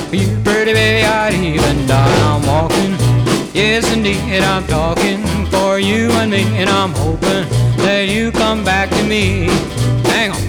For you, pretty baby, I'd even die. I'm walking, yes indeed, I'm talking for you and me, and I'm hoping that you come back to me. Hang on.